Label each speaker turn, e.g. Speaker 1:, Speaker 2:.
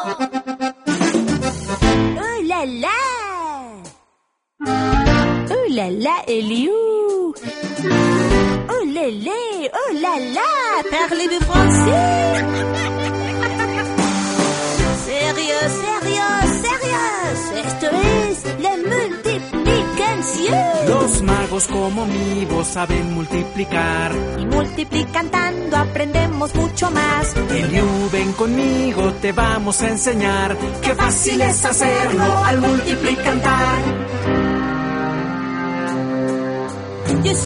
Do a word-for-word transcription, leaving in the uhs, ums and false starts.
Speaker 1: Oh là là! Oh là là, Eliou! Oh lélé! Oh là là! Parlez-vous français? Sérieux, sérieux, sérieux! Esto es la multiplicación.
Speaker 2: Los magos como mi voz saben multiplicar.
Speaker 1: Y multiplicando aprendemos mucho más.
Speaker 2: Eliú, ven conmigo, te vamos a enseñar. Qué fácil es hacerlo al multiplicar.